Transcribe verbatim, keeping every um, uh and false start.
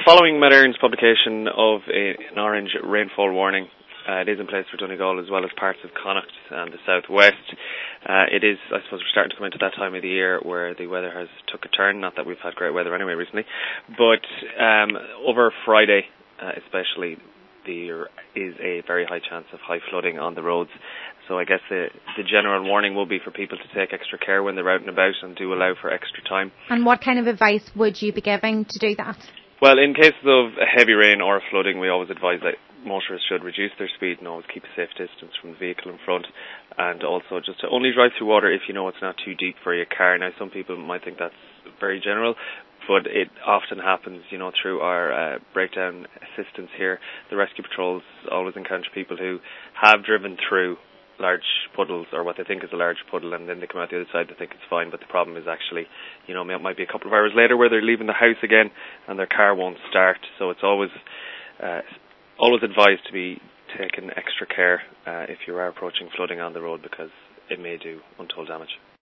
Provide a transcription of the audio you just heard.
following Met Éireann's publication of a, an orange rainfall warning, uh, it is in place for Donegal as well as parts of Connacht and the southwest. Uh, it is, I suppose, we're starting to come into that time of the year where the weather has took a turn. Not that we've had great weather anyway recently, but um, over Friday, uh, especially, there is a very high chance of high flooding on the roads. So I guess the, the general warning will be for people to take extra care when they're out and about and do allow for extra time. And what kind of advice would you be giving to do that? Well, in cases of heavy rain or flooding, we always advise that motorists should reduce their speed and always keep a safe distance from the vehicle in front, and also just to only drive through water if you know it's not too deep for your car. Now, some people might think that's very general, but it often happens, you know, through our uh, breakdown assistance here. The rescue patrols always encounter people who have driven through large puddles, or what they think is a large puddle, and then they come out the other side, they think it's fine, but the problem is actually, you know, it might be a couple of hours later where they're leaving the house again and their car won't start. So it's always uh, always advised to be taking extra care uh, if you are approaching flooding on the road, because it may do untold damage.